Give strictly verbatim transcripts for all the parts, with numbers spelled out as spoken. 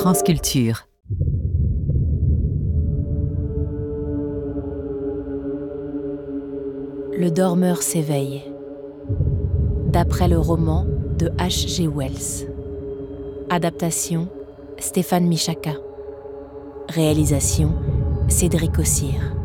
France Culture. Le dormeur s'éveille. D'après le roman de H G Wells. Adaptation, Stéphane Michaka. Réalisation, Cédric Ossire.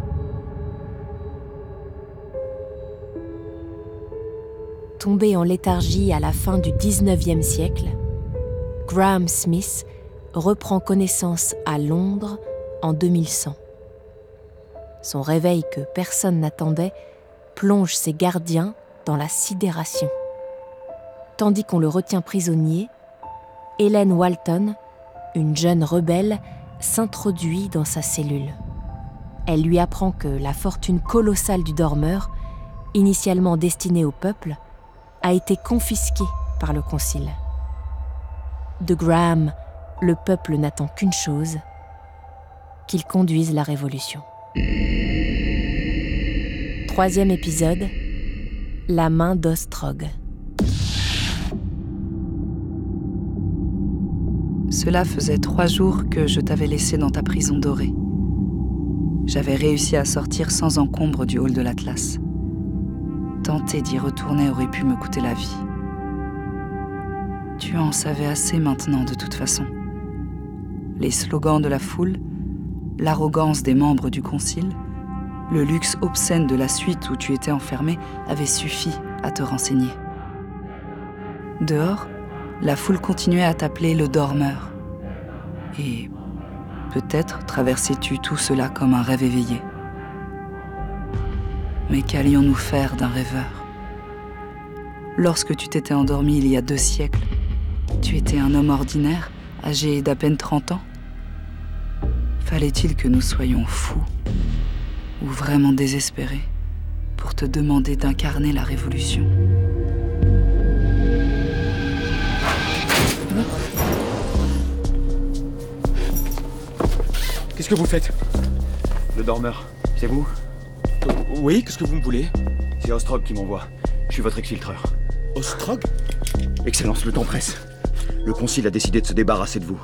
Tombé en léthargie à la fin du dix-neuvième siècle, Graham Smith reprend connaissance à Londres en deux mille cent. Son réveil que personne n'attendait plonge ses gardiens dans la sidération. Tandis qu'on le retient prisonnier, Hélène Walton, une jeune rebelle, s'introduit dans sa cellule. Elle lui apprend que la fortune colossale du dormeur, initialement destinée au peuple, a été confisquée par le concile. De Graham, le peuple n'attend qu'une chose, qu'il conduise la révolution. Troisième épisode, la main d'Ostrog. Cela faisait trois jours que je t'avais laissé dans ta prison dorée. J'avais réussi à sortir sans encombre du hall de l'Atlas. Tenter d'y retourner aurait pu me coûter la vie. Tu en savais assez maintenant de toute façon. Les slogans de la foule, l'arrogance des membres du concile, le luxe obscène de la suite où tu étais enfermé avaient suffi à te renseigner. Dehors, la foule continuait à t'appeler le dormeur. Et peut-être traversais-tu tout cela comme un rêve éveillé. Mais qu'allions-nous faire d'un rêveur ? Lorsque tu t'étais endormi il y a deux siècles, tu étais un homme ordinaire, âgé d'à peine trente ans ? Fallait-il que nous soyons fous, ou vraiment désespérés, pour te demander d'incarner la révolution ? Qu'est-ce que vous faites ? Le dormeur, c'est vous ? euh, Oui, qu'est-ce que vous me voulez ? C'est Ostrog qui m'envoie. Je suis votre exfiltreur. Ostrog ? Excellence, le temps presse. Le concile a décidé de se débarrasser de vous.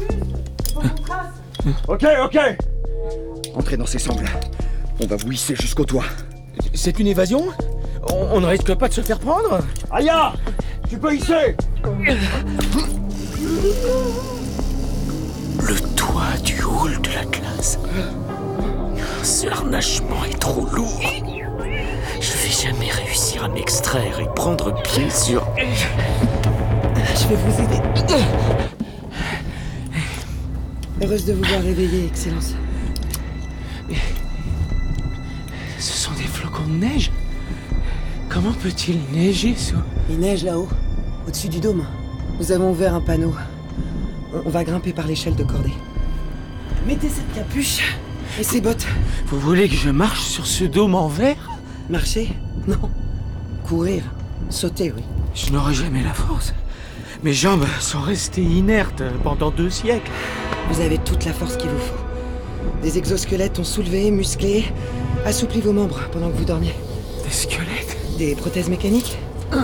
Ok, ok. Entrez dans ces sangles. On va vous hisser jusqu'au toit. C'est une évasion ? On, on ne risque pas de se faire prendre ? Aya, tu peux hisser. Le toit du hall de l'Atlas. Ce harnachement est trop lourd. Je vais jamais réussir à m'extraire et prendre pied sur... Je vais vous aider. Heureuse de vous voir réveillé, Excellence. Mais... Ce sont des flocons de neige ? Comment peut-il neiger sous... Il neige là-haut, au-dessus du dôme. Nous avons ouvert un panneau. On va grimper par l'échelle de cordée. Mettez cette capuche et ces bottes. Vous voulez que je marche sur ce dôme en verre ? Marcher ? Non. Courir. Sauter, oui. Je n'aurai jamais la force. Mes jambes sont restées inertes pendant deux siècles. Vous avez toute la force qu'il vous faut. Des exosquelettes ont soulevé, musclé, assoupli vos membres pendant que vous dormiez. Des squelettes ? Des prothèses mécaniques ?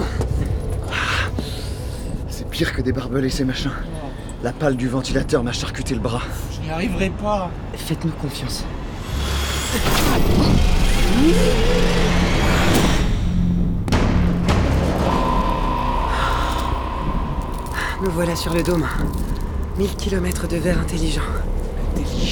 C'est pire que des barbelés, ces machins. La pale du ventilateur m'a charcuté le bras. Je n'y arriverai pas. Faites-nous confiance. Nous voilà sur le dôme. Mille kilomètres de verre intelligent. Intelligent ?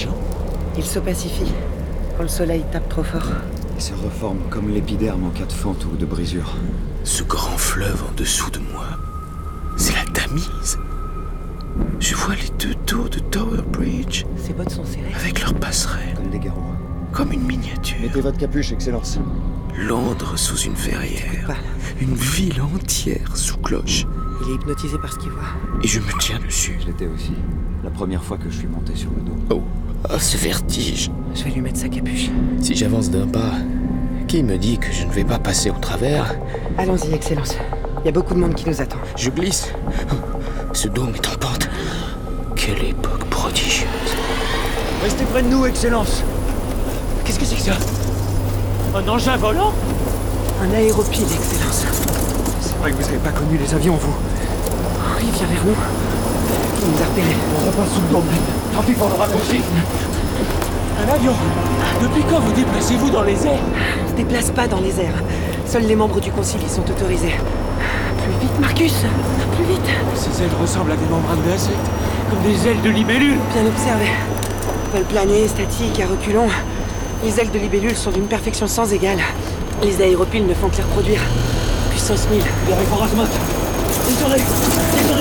Il s'opacifie quand le soleil tape trop fort. Il se reforme comme l'épiderme en cas de fente ou de brisure. Ce grand fleuve en dessous de moi, c'est la Tamise. Je vois les deux dos de Tower Bridge Ses bottes sont serrées. avec leurs passerelles, Comme des garrots. comme une miniature. Mettez votre capuche, Excellence. Londres sous une verrière, Pas. une ville entière sous cloche. Il est hypnotisé par ce qu'il voit. Et je me tiens dessus. Je l'étais aussi. La première fois que je suis monté sur le dos. Oh, ah, ce vertige. Je vais lui mettre sa capuche. Si j'avance d'un pas, qui me dit que je ne vais pas passer au travers ? Allons-y, Excellence. Il y a beaucoup de monde qui nous attend. Je glisse. Ce dôme est en pente. Quelle époque prodigieuse. Restez près de nous, Excellence. Qu'est-ce que c'est que ça ? Un engin volant ? Un aéropile, Excellence. C'est vrai que vous avez pas connu les avions, vous. Oh, il vient vers nous. Il nous a repérés. On repasse sous le dôme. Tant pis pour le raccourci. Un avion. Depuis quand vous déplacez-vous dans les airs? On se déplace pas dans les airs. Seuls les membres du Concile y sont autorisés. Plus vite, Marcus. Plus vite. Ces ailes ressemblent à des membranes d'insectes, comme des ailes de libellules. Bien observé. Vol plané, statique, à reculons. Les ailes de libellule sont d'une perfection sans égale. Les aéropiles ne font que les reproduire. Puissance mille. Il y avait Forasmat. Désolé. Désolé.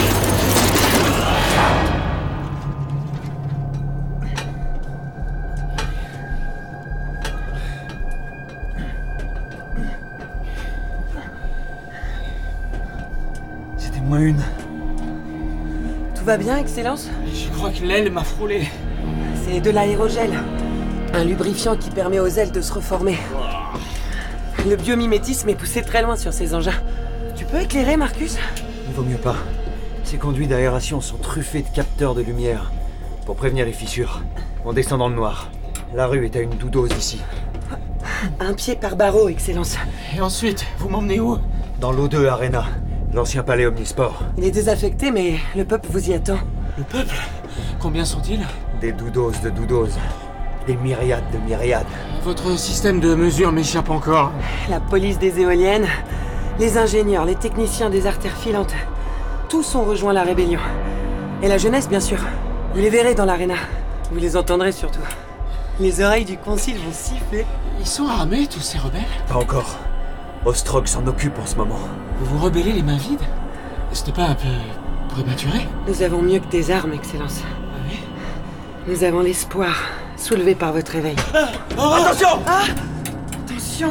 C'était moins une. Tout va bien, Excellence? Je crois que l'aile m'a frôlé. C'est de l'aérogel. Un lubrifiant qui permet aux ailes de se reformer. Le biomimétisme est poussé très loin sur ces engins. Tu peux éclairer, Marcus? Il vaut mieux pas. Ces conduits d'aération sont truffés de capteurs de lumière pour prévenir les fissures. On descend dans le noir. La rue est à une doudeuse ici. Un pied par barreau, Excellence. Et ensuite, vous m'emmenez où? Dans l'O deux Arena, l'ancien palais Omnisport. Il est désaffecté, mais le peuple vous y attend. Le peuple? Combien sont-ils? Des doudoses de doudoses. Des myriades de myriades. Votre système de mesure m'échappe encore. La police des éoliennes, les ingénieurs, les techniciens des artères filantes. Tous ont rejoint la rébellion. Et la jeunesse, bien sûr. Vous les verrez dans l'aréna. Vous les entendrez surtout. Les oreilles du concile vont siffler. Ils sont armés, tous ces rebelles? Pas encore. Ostrog s'en occupe en ce moment. Vous vous rebellez les mains vides? C'était pas un peu prématuré? Nous avons mieux que des armes, Excellence. Ah oui? Nous avons l'espoir, soulevé par votre réveil. Ah, oh, Attention! Ah! Attention!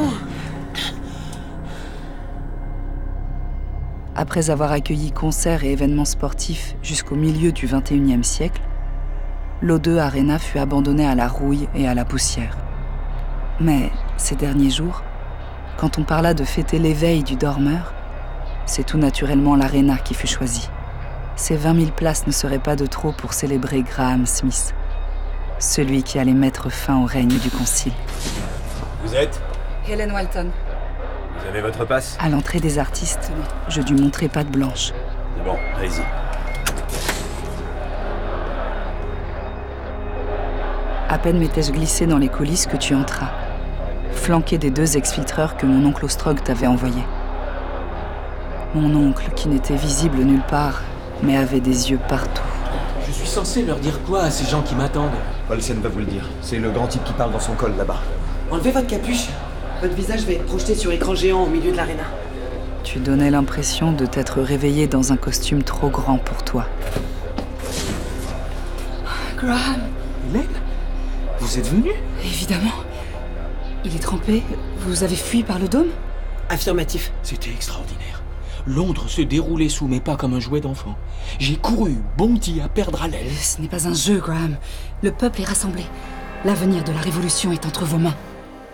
Après avoir accueilli concerts et événements sportifs jusqu'au milieu du vingt et unième siècle, l'O deux Arena fut abandonnée à la rouille et à la poussière. Mais ces derniers jours, quand on parla de fêter l'éveil du dormeur, c'est tout naturellement l'Arena qui fut choisie. Ces vingt mille places ne seraient pas de trop pour célébrer Graham Smith, celui qui allait mettre fin au règne du Concile. Vous êtes? Helen Walton. Vous avez votre passe? À l'entrée des artistes, je dus montrer patte blanche. C'est bon, allez-y. À peine m'étais-je glissé dans les coulisses que tu entras, flanqué des deux exfiltreurs que mon oncle Ostrog t'avait envoyés. Mon oncle, qui n'était visible nulle part, mais avait des yeux partout. je suis censé leur dire quoi à ces gens qui m'attendent? Olsen va vous le dire. C'est le grand type qui parle dans son col là-bas. Enlevez votre capuche. Votre visage va être projeté sur écran géant au milieu de l'aréna. Tu donnais l'impression de t'être réveillé dans un costume trop grand pour toi. Graham, Hélène? Vous êtes venue? évidemment. Il est trempé. Vous avez fui par le dôme? Affirmatif. C'était extraordinaire. Londres se déroulait sous mes pas comme un jouet d'enfant. J'ai couru, bondi à perdre haleine. Ce n'est pas un jeu, Graham. Le peuple est rassemblé. L'avenir de la Révolution est entre vos mains.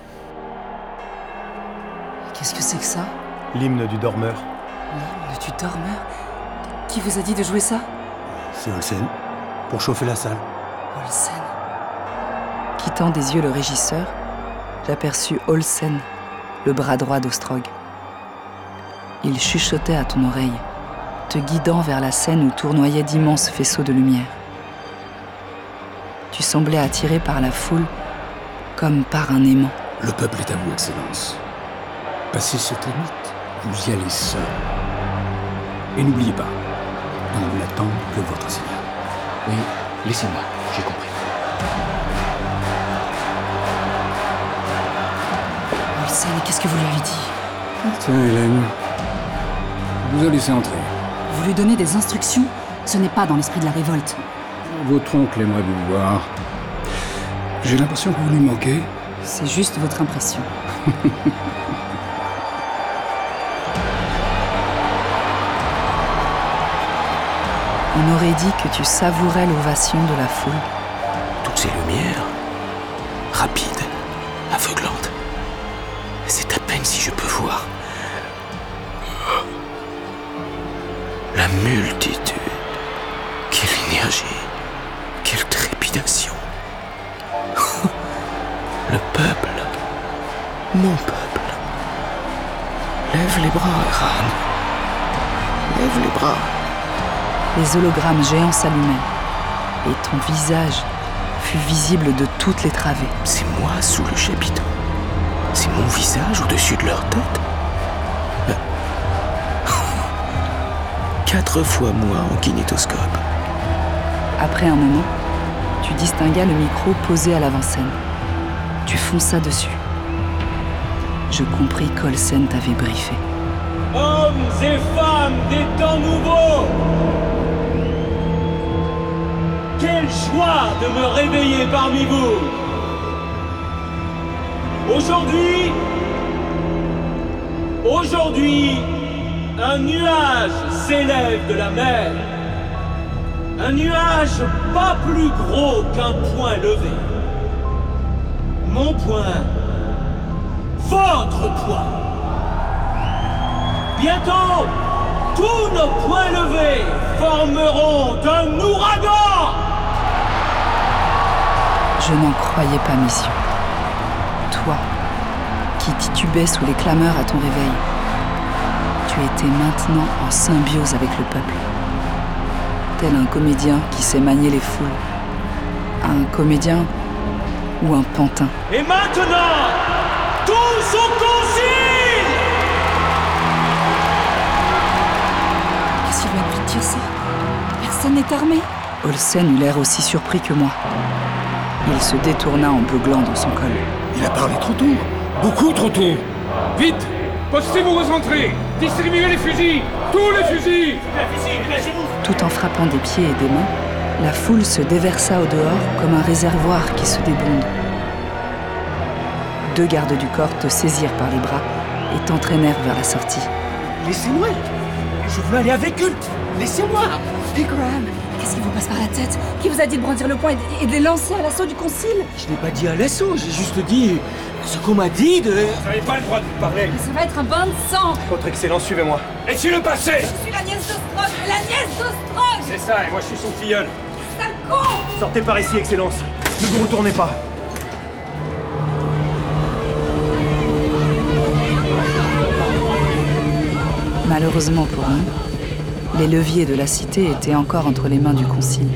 Qu'est-ce que c'est que ça? L'hymne du dormeur. L'hymne du dormeur? Qui vous a dit de jouer ça? C'est Olsen. Pour chauffer la salle. Olsen. Quittant des yeux le régisseur, j'aperçus Olsen, le bras droit d'Ostrog. Il chuchotait à ton oreille, te guidant vers la scène où tournoyaient d'immenses faisceaux de lumière. Tu semblais attiré par la foule, comme par un aimant. Le peuple est à vous, Excellence. Passez cette limite, vous y allez seul. Et n'oubliez pas, on n'attend que votre signal. Oui, laissez-moi, j'ai compris. Olsen, qu'est-ce que vous lui avez dit? Tiens, Hélène, vous a laissé entrer. Vous lui donnez des instructions? Ce n'est pas dans l'esprit de la révolte. Votre oncle aimerait vous voir. J'ai l'impression que vous lui manquez. C'est juste votre impression. On aurait dit que tu savourais l'ovation de la foule. Toutes ces lumières, rapides, aveuglantes. C'est à peine si je peux voir. La multitude. Quelle énergie. Quelle trépidation. Le peuple. Mon peuple. Lève les bras, Ran. Lève les bras. Les hologrammes géants s'allumèrent, et ton visage fut visible de toutes les travées. C'est moi sous le chapiteau. C'est mon visage au-dessus de leur tête. Euh. Quatre fois moi en kinétoscope. Après un moment, tu distinguas le micro posé à l'avant-scène. Tu fonças dessus. Je compris qu'Olsen t'avait briefé. Hommes et femmes des temps nouveaux, quelle joie de me réveiller parmi vous. Aujourd'hui, aujourd'hui, un nuage s'élève de la mer. Un nuage pas plus gros qu'un poing levé. Mon poing, votre poing. Bientôt, tous nos poings levés formeront un ouragan. Je n'en croyais pas mes yeux. Toi, qui titubais sous les clameurs à ton réveil, tu étais maintenant en symbiose avec le peuple. Tel un comédien qui sait manier les foules. Un comédien ou un pantin. Et maintenant, tous au concile! Qu'est-ce qu'il va lui dire ça? Personne n'est armé. Olsen eut l'air aussi surpris que moi. Il se détourna en beuglant dans son col. Il a parlé trop tôt. Beaucoup trop tôt. Vite! Postez-vous aux entrées! Distribuez les fusils! Tous les fusils! Tout en frappant des pieds et des mains, la foule se déversa au dehors comme un réservoir qui se débonde. Deux gardes du corps te saisirent par les bras et t'entraînèrent vers la sortie. Laissez-moi! Je veux aller avec eux! Laissez-moi! Et Graham, qu'est-ce qui vous passe par la tête? Qui vous a dit de brandir le poing et de, et de les lancer à l'assaut du concile? Je n'ai pas dit à l'assaut, j'ai juste dit ce qu'on m'a dit de... Vous n'avez pas le droit de vous parler. Ça va être un bain de sang. Votre Excellence, suivez-moi. Laissez-le passer! Je suis la nièce d'Ostrog, la nièce d'Ostrog. C'est ça, et moi je suis son filleul. Sale con. Sortez par ici, Excellence. Ne vous retournez pas. Malheureusement pour nous, les leviers de la cité étaient encore entre les mains du concile.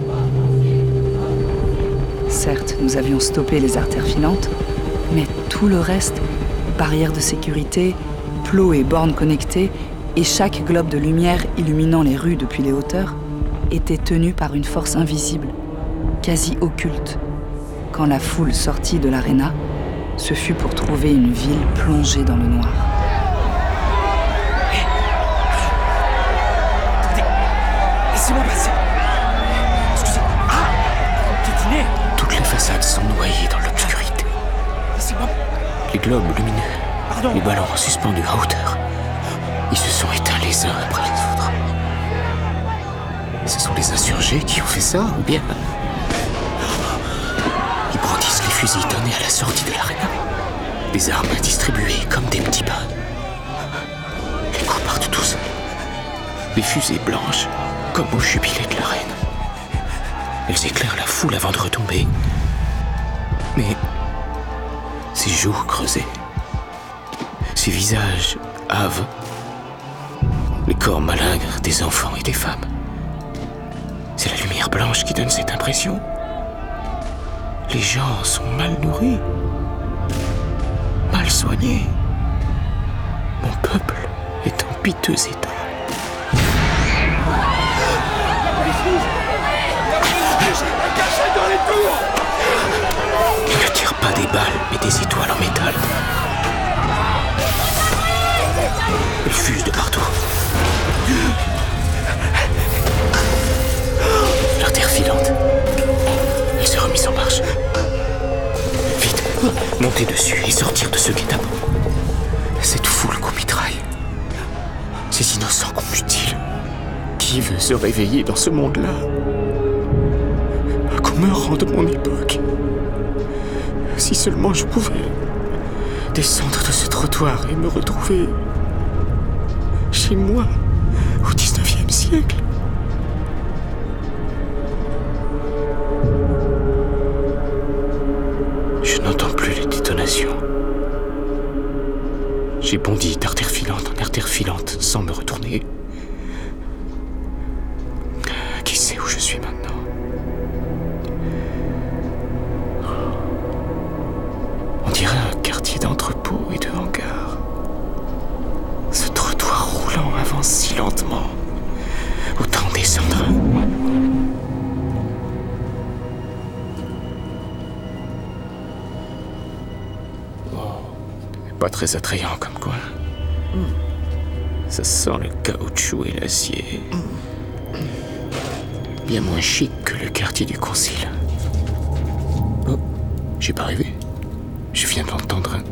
Certes, nous avions stoppé les artères filantes, mais tout le reste, barrières de sécurité, plots et bornes connectées, et chaque globe de lumière illuminant les rues depuis les hauteurs, était tenu par une force invisible, quasi occulte. Quand la foule sortit de l'aréna, ce fut pour trouver une ville plongée dans le noir. Laissez-moi passer. Excusez-moi. Ah! Piétiner. Toutes les façades sont noyées dans l'obscurité. Laissez-moi. Les globes lumineux, Pardon. les ballons suspendus à hauteur, ils se sont éteints les uns après les autres. Ce sont les insurgés qui ont fait ça, ou bien... Ils brandissent les fusils donnés à la sortie de l'aréna. Des armes distribuées comme des petits pains. Les coups partent tous. Des fusées blanches, comme au jubilé de la reine. Elles éclairent la foule avant de retomber. Mais ces joues creusées, ces visages hâves, les corps malingres des enfants et des femmes. C'est la lumière blanche qui donne cette impression. Les gens sont mal nourris, mal soignés. Mon peuple est en piteux état. Ils ne tirent pas des balles, mais des étoiles en métal. Ils fusent de partout. L'artère filante. Elle se remise en marche. Vite, montez dessus et sortir de ce guet-apens. Cette foule qu'on mitraille. Ces innocents qu'on mutile. Qui veut se réveiller dans ce monde-là? Qu'on me rende mon époque. Si seulement je pouvais descendre de ce trottoir et me retrouver chez moi au dix-neuvième siècle. Je n'entends plus les détonations. J'ai bondi d'artère filante en artère filante sans me retourner. Pas très attrayant comme coin. Ça sent le caoutchouc et l'acier. Bien moins chic que le quartier du Concile. Oh, j'ai pas rêvé. Je viens d'entendre un...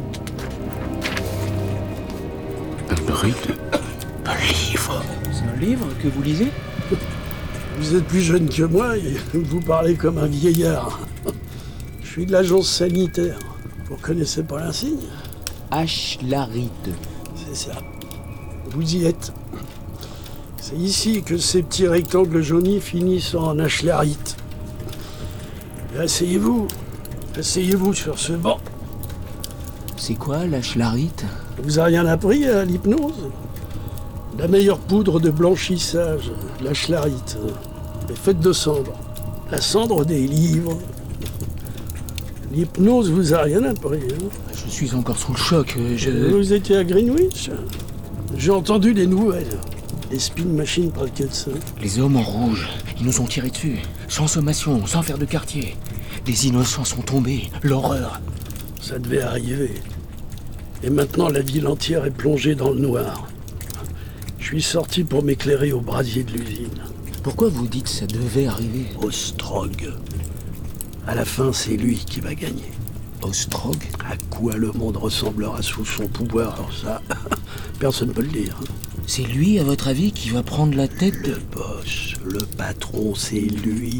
un bruit de... d'un livre. C'est un livre que vous lisez? Vous êtes plus jeune que moi et vous parlez comme un vieillard. Je suis de l'agence sanitaire. Vous connaissez pas l'insigne? Ashlarite. C'est ça. Vous y êtes. C'est ici que ces petits rectangles jaunis finissent en ashlarite. Et asseyez-vous. Asseyez-vous sur ce banc. C'est quoi l'ashlarite? Vous avez rien appris à l'hypnose? La meilleure poudre de blanchissage, l'ashlarite, est faite de cendre. La cendre des livres. L'hypnose vous a rien appris, hein? Je suis encore sous le choc, je... Vous étiez à Greenwich? J'ai entendu les nouvelles. Les spin machines parlent que de ça. Les hommes en rouge, ils nous ont tiré dessus. Sans sommation, sans faire de quartier. Des innocents sont tombés, l'horreur. Ça devait arriver. Et maintenant, la ville entière est plongée dans le noir. Je suis sorti pour m'éclairer au brasier de l'usine. Pourquoi vous dites ça devait arriver? Ostrog. À la fin, c'est lui qui va gagner. Ostrog? À quoi le monde ressemblera sous son pouvoir? Alors ça, personne ne peut le dire. C'est lui, à votre avis, qui va prendre la tête de... Le boss, le patron, c'est lui.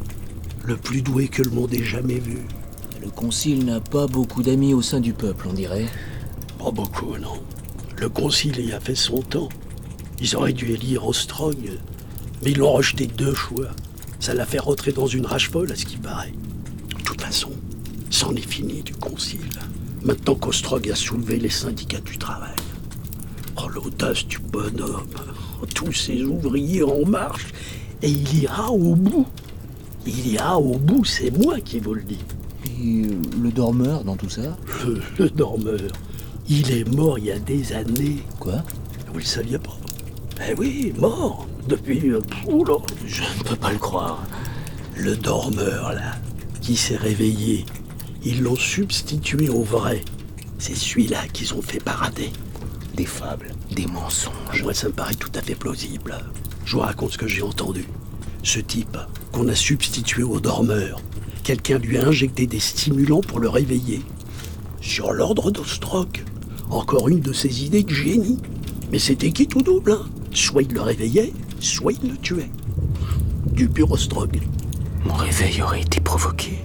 Le plus doué que le monde ait jamais vu. Le Concile n'a pas beaucoup d'amis au sein du peuple, on dirait. Pas beaucoup, non. Le Concile y a fait son temps. Ils auraient dû élire Ostrog, mais ils l'ont rejeté deux fois. Ça l'a fait rentrer dans une rage folle, à ce qui paraît. De toute façon, c'en est fini du Concile. Maintenant qu'Ostrog a soulevé les syndicats du travail. Oh, l'audace du bonhomme. Tous ces ouvriers en marche. Et il ira au bout. Il ira au bout, c'est moi qui vous le dis. Et le dormeur dans tout ça? Le, le dormeur, il est mort il y a des années. Quoi? Vous le saviez pas? Eh oui, mort. Depuis... Oula, je ne peux pas le croire. Le dormeur, là, qui s'est réveillé, ils l'ont substitué au vrai. C'est celui-là qu'ils ont fait parader. Des fables, des mensonges. Moi, ça me paraît tout à fait plausible. Je vous raconte ce que j'ai entendu. Ce type qu'on a substitué au dormeur, quelqu'un lui a injecté des stimulants pour le réveiller. Sur l'ordre d'Ostrog. Encore une de ses idées de génie. Mais c'était qui tout double, hein? Soit il le réveillait, soit il le tuait. Du pur Ostrog. Mon réveil aurait été provoqué.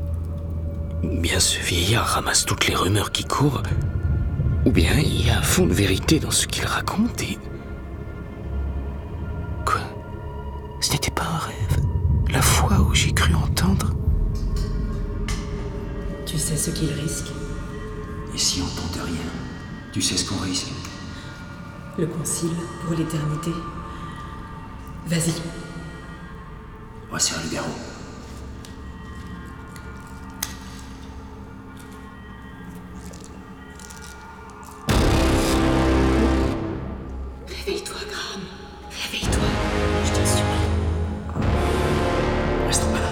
Ou bien ce vieillard ramasse toutes les rumeurs qui courent, ou bien il y a un fond de vérité dans ce qu'il raconte et... Quoi? Ce n'était pas un rêve? La fois où j'ai cru entendre? Tu sais ce qu'il risque? Et si on tente rien, tu sais ce qu'on risque? Le Concile pour l'éternité. Vas-y. Resserre le garrot. Réveille-toi, Graham. Réveille-toi, je t'en supplie. Restons pas là.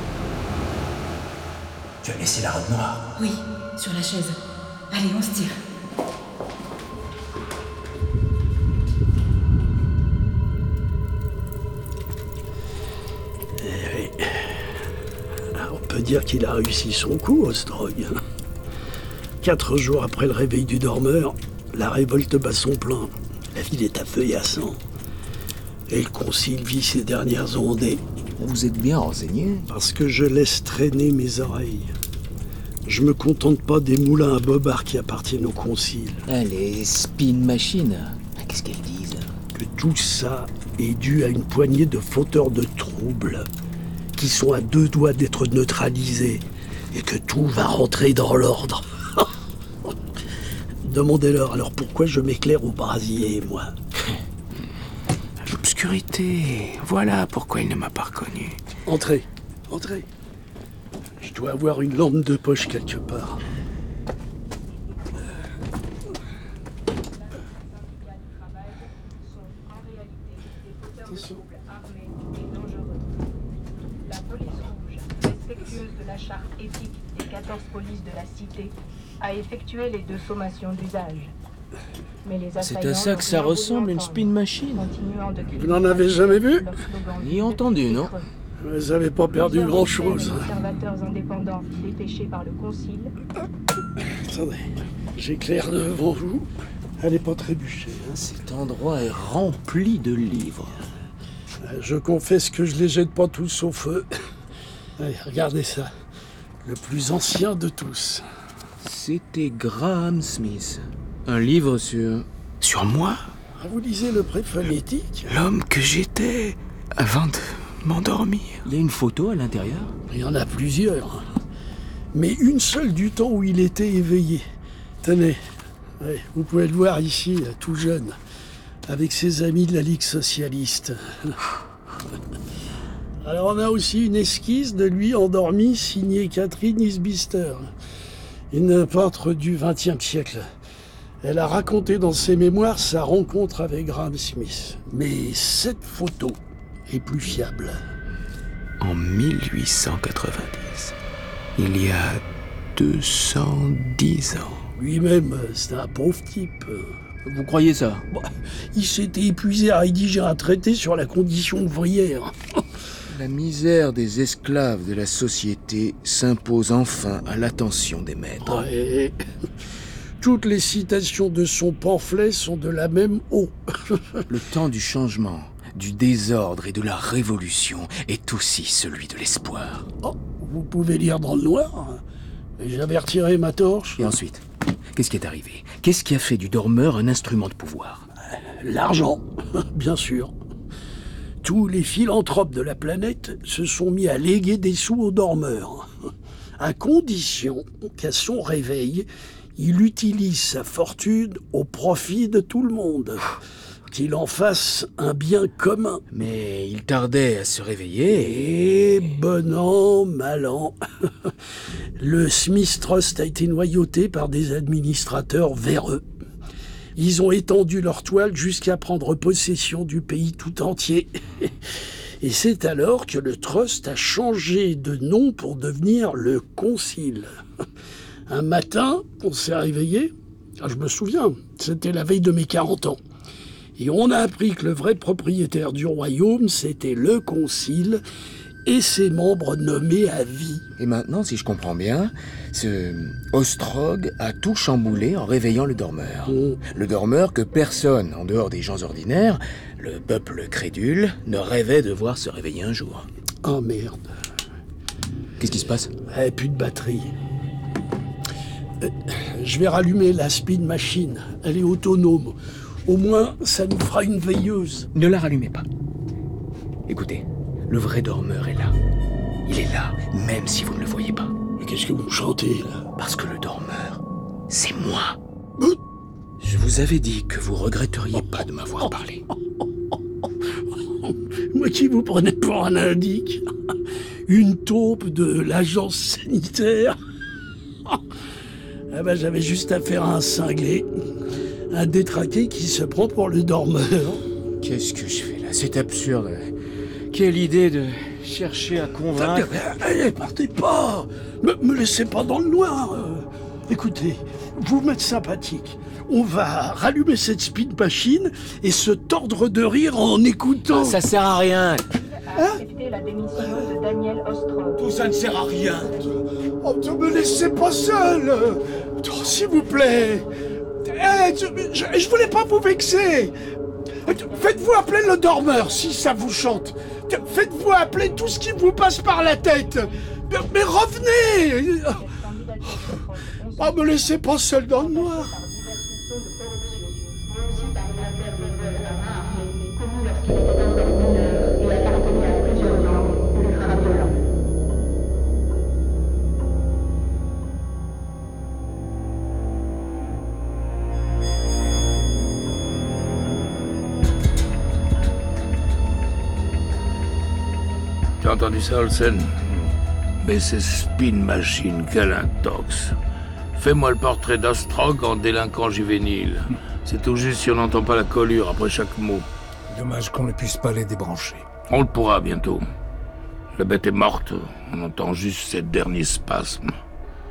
Tu as laissé la robe noire? Oui, sur la chaise. Allez, on se tire. On peut dire qu'il a réussi son coup, Ostrog. Quatre jours après le réveil du dormeur, la révolte bat son plein. La ville est à feu et à sang. Et le Concile vit ses dernières ondées. Vous êtes bien renseigné? Parce que je laisse traîner mes oreilles. Je me contente pas des moulins à bobards qui appartiennent au Concile. Ah, les spin machines. Qu'est-ce qu'elles disent? Que tout ça est dû à une poignée de fauteurs de troubles qui sont à deux doigts d'être neutralisés et que tout va rentrer dans l'ordre. Demandez-leur alors pourquoi je m'éclaire au brasier, moi. L'obscurité, voilà pourquoi il ne m'a pas reconnu. Entrez, entrez. Je dois avoir une lampe de poche quelque part. Attention. La police rouge, respectueuse de la charte éthique des quatorze polices de la cité a effectué les deux sommations d'usage. Mais les C'est à ça que ça ressemble, une spin machine. Vous n'en avez jamais vu? Ni entendu, non? Vous n'avez pas perdu grand-chose. Observateurs indépendants dépêchés par le Concile. Attendez, j'éclaire devant vous. Elle n'est pas trébuchée. Hein. Cet endroit est rempli de livres. Je confesse que je les jette pas tous au feu. Allez, regardez ça. Le plus ancien de tous. C'était Graham Smith. Un livre sur... Sur moi? Vous lisez le pré-phonétique? L'homme que j'étais avant de m'endormir. Il y a une photo à l'intérieur? Il y en a plusieurs. Mais une seule du temps où il était éveillé. Tenez, ouais, vous pouvez le voir ici, tout jeune, avec ses amis de la Ligue socialiste. Alors on a aussi une esquisse de lui endormi signée Catherine Isbister, une peintre du vingtième siècle. Elle a raconté dans ses mémoires sa rencontre avec Graham Smith. Mais cette photo est plus fiable. En mille huit cent quatre-vingt-dix, il y a deux cent dix ans. Lui-même, c'était un pauvre type. Vous croyez ça? Bon, il s'était épuisé à rédiger un traité sur la condition ouvrière. La misère des esclaves de la société s'impose enfin à l'attention des maîtres. Ouais. Toutes les citations de son pamphlet sont de la même eau. Le temps du changement, du désordre et de la révolution est aussi celui de l'espoir. Oh, vous pouvez lire dans le noir. J'avais retiré ma torche. Et ensuite, qu'est-ce qui est arrivé? Qu'est-ce qui a fait du dormeur un instrument de pouvoir? L'argent, bien sûr. Tous les philanthropes de la planète se sont mis à léguer des sous aux dormeurs, à condition qu'à son réveil, il utilise sa fortune au profit de tout le monde, qu'il en fasse un bien commun. Mais il tardait à se réveiller. Et bon an, mal an, le Smith Trust a été noyauté par des administrateurs véreux. Ils ont étendu leur toile jusqu'à prendre possession du pays tout entier. Et c'est alors que le Trust a changé de nom pour devenir le Concile. Un matin, on s'est réveillé, je me souviens, c'était la veille de mes quarante ans. Et on a appris que le vrai propriétaire du royaume, c'était le Concile et ses membres nommés à vie. Et maintenant, si je comprends bien, ce Ostrog a tout chamboulé en réveillant le dormeur. Mmh. Le dormeur que personne, en dehors des gens ordinaires, le peuple crédule, ne rêvait de voir se réveiller un jour. Oh merde. Qu'est-ce qui se passe? Eh, plus de batterie. Euh, je vais rallumer la spin machine. Elle est autonome. Au moins, ça nous fera une veilleuse. Ne la rallumez pas. Écoutez, le vrai dormeur est là. Il est là, même si vous ne le voyez pas. Mais qu'est-ce que vous chantez, là? Parce que le dormeur, c'est moi. Je vous avais dit que vous regretteriez pas de m'avoir parlé. Moi qui vous prenais pour un indique. Une taupe de l'agence sanitaire. Ah ben, j'avais juste affaire à un cinglé. Un détraqué qui se prend pour le dormeur. Qu'est-ce que je fais là? C'est absurde. Quelle idée de chercher à convaincre... Allez, partez pas. Me, me laissez pas dans le noir. Euh, écoutez, vous m'êtes sympathique. On va rallumer cette spin machine et se tordre de rire en écoutant... Ah, ça sert à rien. Hein? La démission de Daniel Ostrog. Tout ça ne sert à rien. Oh, ne me laissez pas seul. Oh, s'il vous plaît. Eh, je, je, je voulais pas vous vexer. Faites-vous appeler le dormeur si ça vous chante. Faites-vous appeler tout ce qui vous passe par la tête. Mais revenez. Oh, me laissez pas seul dans le noir. Tu as entendu ça, Olsen? Mais c'est Spin Machine, quel intox. Fais-moi le portrait d'Ostrog en délinquant juvénile. C'est tout juste si on n'entend pas la collure après chaque mot. Dommage qu'on ne puisse pas les débrancher. On le pourra bientôt. La bête est morte, on entend juste ses derniers spasmes.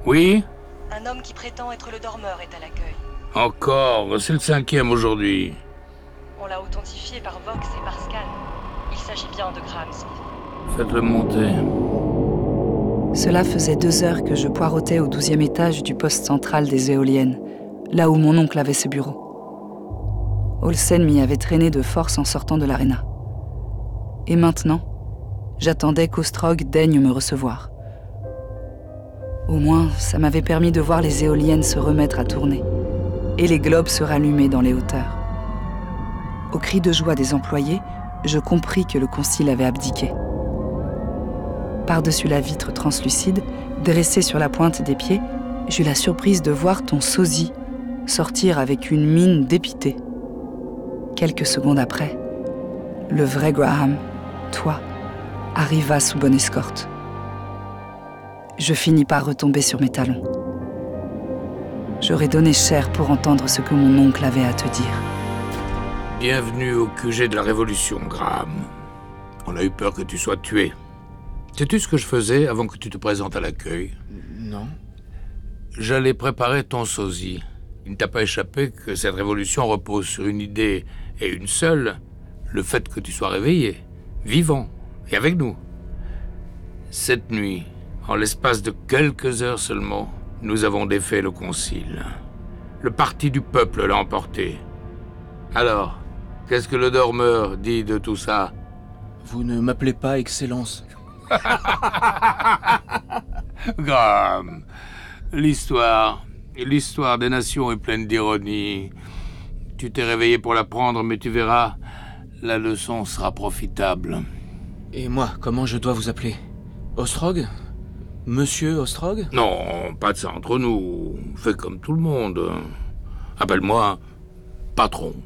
Oui? Un homme qui prétend être le dormeur est à l'accueil. Encore, c'est le cinquième aujourd'hui. On l'a authentifié par Vox et par Scan. Il s'agit bien de Graham Smith. Faites-le monter. Cela faisait deux heures que je poireautais au douzième étage du poste central des éoliennes, là où mon oncle avait ses bureaux. Olsen m'y avait traîné de force en sortant de l'aréna. Et maintenant, j'attendais qu'Ostrog daigne me recevoir. Au moins, ça m'avait permis de voir les éoliennes se remettre à tourner et les globes se rallumer dans les hauteurs. Au cri de joie des employés, je compris que le concile avait abdiqué. Par-dessus la vitre translucide, dressée sur la pointe des pieds, j'eus la surprise de voir ton sosie sortir avec une mine dépitée. Quelques secondes après, le vrai Graham, toi, arriva sous bonne escorte. Je finis par retomber sur mes talons. J'aurais donné cher pour entendre ce que mon oncle avait à te dire. Bienvenue au Q G de la Révolution, Graham. On a eu peur que tu sois tué. Sais-tu ce que je faisais avant que tu te présentes à l'accueil? Non. J'allais préparer ton sosie. Il ne t'a pas échappé que cette révolution repose sur une idée et une seule, le fait que tu sois réveillé, vivant, et avec nous. Cette nuit, en l'espace de quelques heures seulement, nous avons défait le concile. Le parti du peuple l'a emporté. Alors, qu'est-ce que le dormeur dit de tout ça? Vous ne m'appelez pas Excellence. Graham, l'histoire, l'histoire des nations est pleine d'ironie. Tu t'es réveillé pour l'apprendre, mais tu verras, la leçon sera profitable. Et moi, comment je dois vous appeler? Ostrog? Monsieur Ostrog? Non, pas de ça entre nous. Fais comme tout le monde. Appelle-moi patron.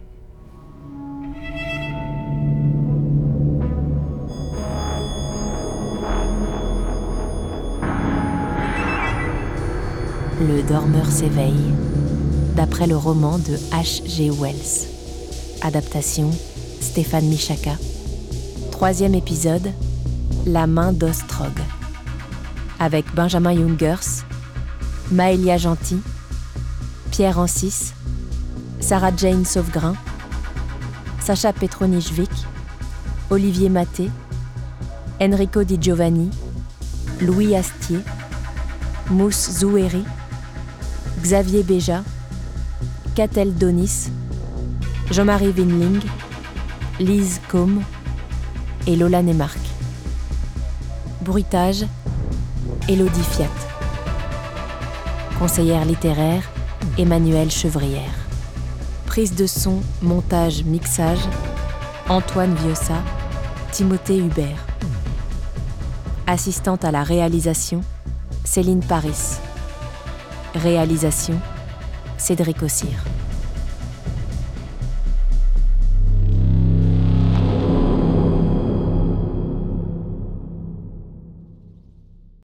Le dormeur s'éveille, d'après le roman de H G Wells. Adaptation, Stéphane Michaka. Troisième épisode, La main d'Ostrog. Avec Benjamin Jungers, Maëlia Gentil, Pierre Ancis, Sarah Jane Sauvegrain, Sacha Petronichvik, Olivier Maté, Enrico Di Giovanni, Louis Astier, Mousse Zouéry, Xavier Béja, Catel Donis, Jean-Marie Winling, Lise Combe et Lola Neymark. Bruitage, Élodie Fiat. Conseillère littéraire, Emmanuelle Chevrière. Prise de son, montage, mixage, Antoine Viossa, Timothée Hubert. Assistante à la réalisation, Céline Paris. Réalisation, Cédric Ossire.